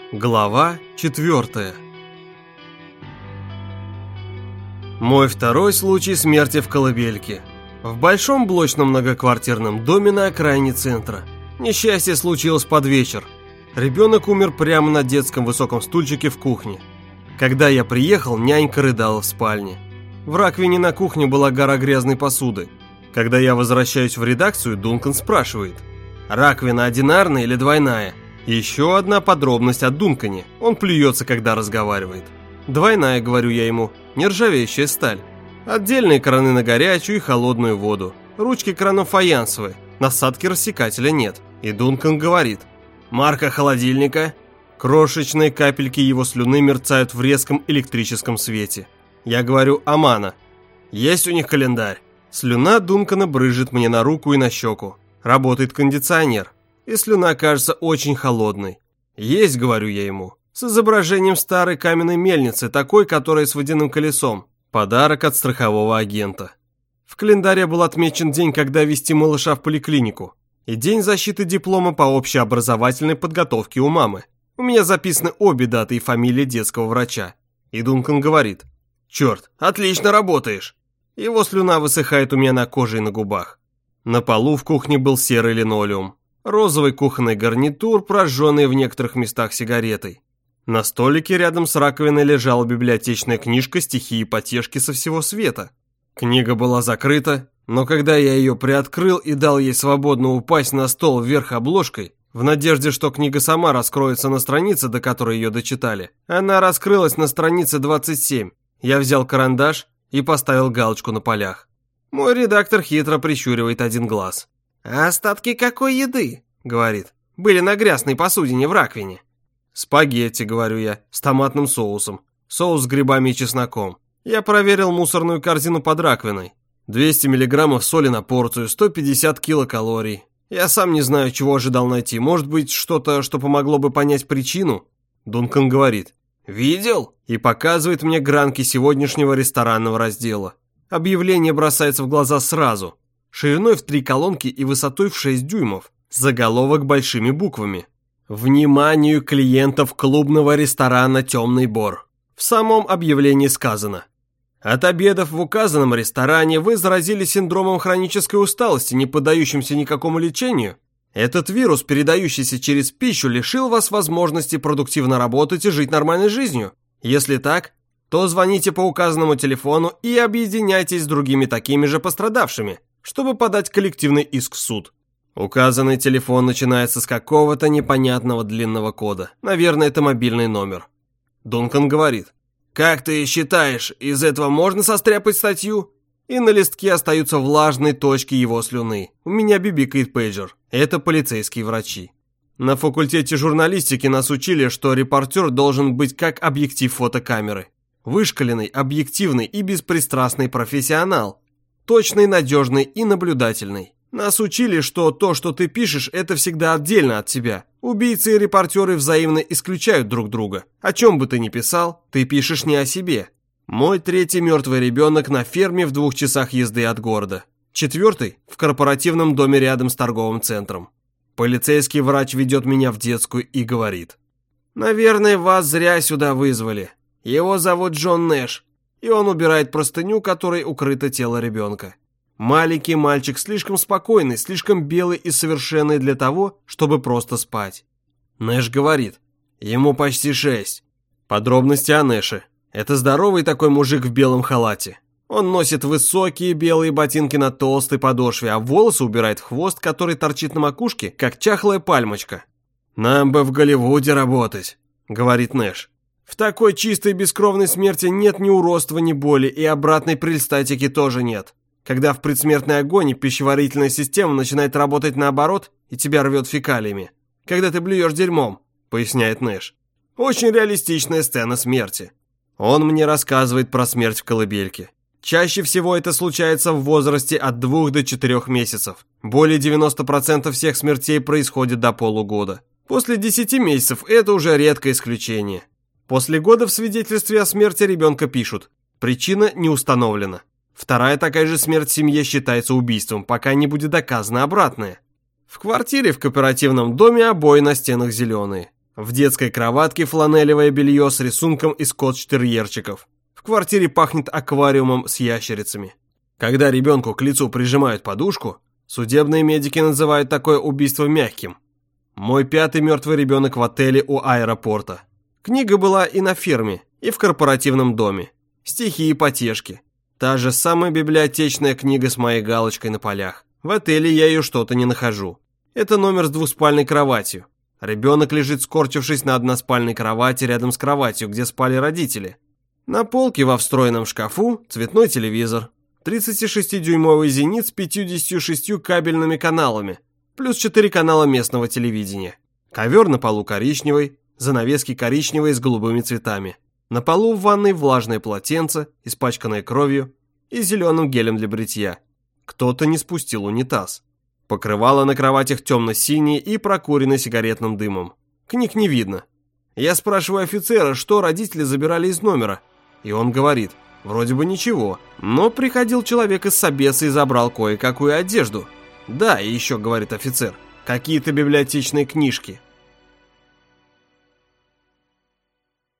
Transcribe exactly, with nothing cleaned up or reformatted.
Глава четвертая. Мой второй случай смерти в колыбельке. В большом блочном многоквартирном доме на окраине центра. Несчастье случилось под вечер. Ребенок умер прямо на детском высоком стульчике в кухне. Когда я приехал, нянька рыдала в спальне. В раковине на кухне была гора грязной посуды. Когда я возвращаюсь в редакцию, Дункан спрашивает: раковина одинарная или двойная? Еще одна подробность о Дункане. Он плюется, когда разговаривает. Двойная, говорю я ему, нержавеющая сталь. Отдельные краны на горячую и холодную воду. Ручки кранов фаянсовые, насадки рассекателя нет. И Дункан говорит: марка холодильника? Крошечные капельки его слюны мерцают в резком электрическом свете. Я говорю: Амана. Есть у них календарь? Слюна Дункана брызжет мне на руку и на щеку. Работает кондиционер. И слюна кажется очень холодной. Есть, говорю я ему, с изображением старой каменной мельницы, такой, которая с водяным колесом. Подарок от страхового агента. В календаре был отмечен день, когда вести малыша в поликлинику. И день защиты диплома по общеобразовательной подготовке у мамы. У меня записаны обе даты и фамилия детского врача. И Дункан говорит: черт, отлично работаешь. Его слюна высыхает у меня на коже и на губах. На полу в кухне был серый линолеум. Розовый кухонный гарнитур, прожженный в некоторых местах сигаретой. На столике рядом с раковиной лежала библиотечная книжка «Стихи и потешки со всего света». Книга была закрыта, но когда я ее приоткрыл и дал ей свободно упасть на стол вверх обложкой, в надежде, что книга сама раскроется на странице, до которой ее дочитали, она раскрылась на странице двадцать семь. Я взял карандаш и поставил галочку на полях. Мой редактор хитро прищуривает один глаз. «А остатки какой еды?» — говорит. «Были на грязной посудине в раковине». «Спагетти», — говорю я, — «с томатным соусом. Соус с грибами и чесноком». Я проверил мусорную корзину под раковиной. двести миллиграммов соли на порцию, сто пятьдесят килокалорий. Я сам не знаю, чего ожидал найти. Может быть, что-то, что помогло бы понять причину? Дункан говорит: «Видел?» И показывает мне гранки сегодняшнего ресторанного раздела. Объявление бросается в глаза сразу. Шириной в три колонки и высотой в шесть дюймов. Заголовок большими буквами. «Вниманию клиентов клубного ресторана «Темный Бор». В самом объявлении сказано: от обедов в указанном ресторане вы заразились синдромом хронической усталости, не поддающимся никакому лечению. Этот вирус, передающийся через пищу, лишил вас возможности продуктивно работать и жить нормальной жизнью. Если так, то звоните по указанному телефону и объединяйтесь с другими такими же пострадавшими, чтобы подать коллективный иск в суд». Указанный телефон начинается с какого-то непонятного длинного кода. Наверное, это мобильный номер. Дункан говорит: «Как ты считаешь, из этого можно состряпать статью?» И на листке остаются влажные точки его слюны. У меня бибикает пейджер. Это полицейские врачи. На факультете журналистики нас учили, что репортер должен быть как объектив фотокамеры. Вышкаленный, объективный и беспристрастный профессионал. Точный, надежный и наблюдательный. Нас учили, что то, что ты пишешь, это всегда отдельно от тебя. Убийцы и репортеры взаимно исключают друг друга. О чем бы ты ни писал, ты пишешь не о себе. Мой третий мертвый ребенок на ферме в двух часах езды от города. Четвертый в корпоративном доме рядом с торговым центром. Полицейский врач ведет меня в детскую и говорит: «Наверное, вас зря сюда вызвали. Его зовут Джон Нэш». И он убирает простыню, которой укрыто тело ребенка. Маленький мальчик, слишком спокойный, слишком белый и совершенный для того, чтобы просто спать. Нэш говорит: ему почти шесть. Подробности о Нэше. Это здоровый такой мужик в белом халате. Он носит высокие белые ботинки на толстой подошве, а волосы убирает в хвост, который торчит на макушке, как чахлая пальмочка. «Нам бы в Голливуде работать», — говорит Нэш. «В такой чистой бескровной смерти нет ни уродства, ни боли, и обратной прельстатики тоже нет. Когда в предсмертной агонии пищеварительная система начинает работать наоборот, и тебя рвет фекалиями. Когда ты блюешь дерьмом», — поясняет Нэш. «Очень реалистичная сцена смерти». Он мне рассказывает про смерть в колыбельке. Чаще всего это случается в возрасте от двух до четырех месяцев. Более девяноста процентов всех смертей происходит до полугода. После десяти месяцев это уже редкое исключение. После года в свидетельстве о смерти ребенка пишут: причина не установлена. Вторая такая же смерть в семье считается убийством, пока не будет доказано обратное. В квартире в кооперативном доме обои на стенах зеленые. В детской кроватке фланелевое белье с рисунком из скотч-терьерчиков. В квартире пахнет аквариумом с ящерицами. Когда ребенку к лицу прижимают подушку, судебные медики называют такое убийство мягким. Мой пятый мертвый ребенок в отеле у аэропорта. Книга была и на ферме, и в корпоративном доме. Стихи и потешки. Та же самая библиотечная книга с моей галочкой на полях. В отеле я ее что-то не нахожу. Это номер с двуспальной кроватью. Ребенок лежит, скорчившись на односпальной кровати рядом с кроватью, где спали родители. На полке во встроенном шкафу цветной телевизор. тридцатишестидюймовый «Зенит» с пятьюдесятью шестью кабельными каналами, плюс четыре канала местного телевидения. Ковер на полу коричневый, занавески коричневые с голубыми цветами. На полу в ванной влажное полотенце, испачканное кровью и зеленым гелем для бритья. Кто-то не спустил унитаз. Покрывало на кроватях темно-синие и прокурены сигаретным дымом. Книг не видно. Я спрашиваю офицера, что родители забирали из номера. И он говорит, вроде бы ничего, но приходил человек из собеса и забрал кое-какую одежду. Да, и еще, говорит офицер, какие-то библиотечные книжки.